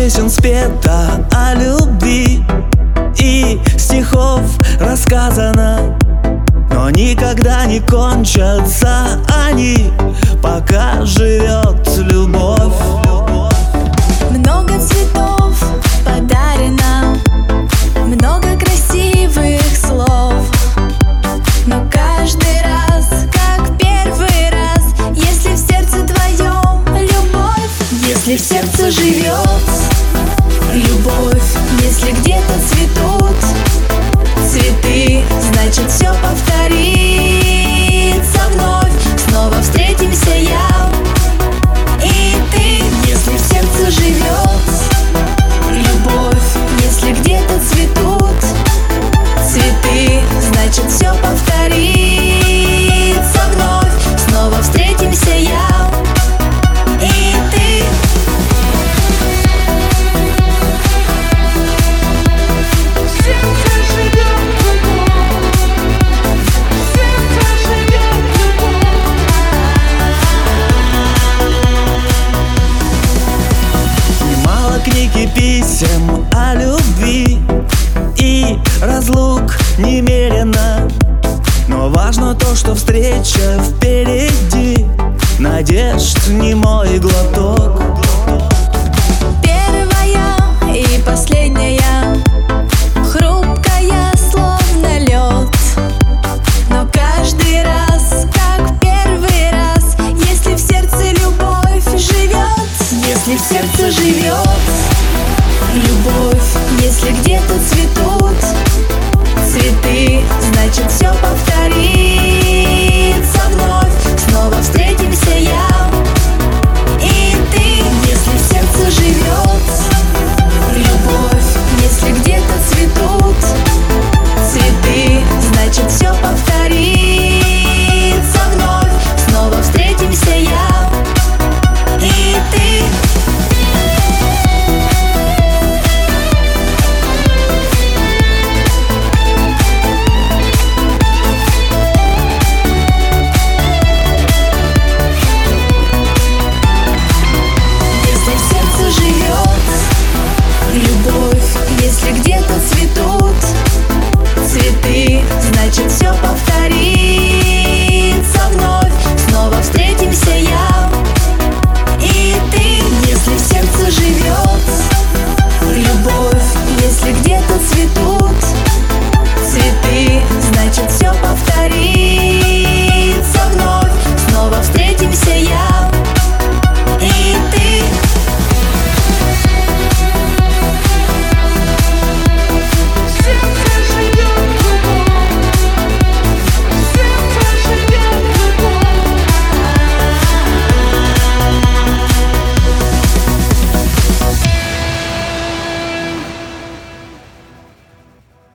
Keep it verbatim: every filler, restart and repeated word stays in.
песен спета о любви и стихов рассказано, но никогда не кончатся они, пока живет любовь. Много цветов подарено, много красивых слов, но каждый раз, как первый раз, если в сердце твоем любовь, если в сердце живет любовь, если где-то цветут цветы, значит все повторится вновь. Снова встретимся я и ты. Если в сердце живет любовь, если где-то цветут цветы, значит все повторится вновь. Снова встретимся я и ты. Книг и писем о любви и разлук немерено, но важно то, что встреча впереди, надежд немой глоток. Первая и последняя, хрупкая, словно лед, но каждый раз, как первый раз, если в сердце любовь живет, если в сердце живет любовь, если где-то цветут цветы, значит все повторится вновь. Снова встретимся я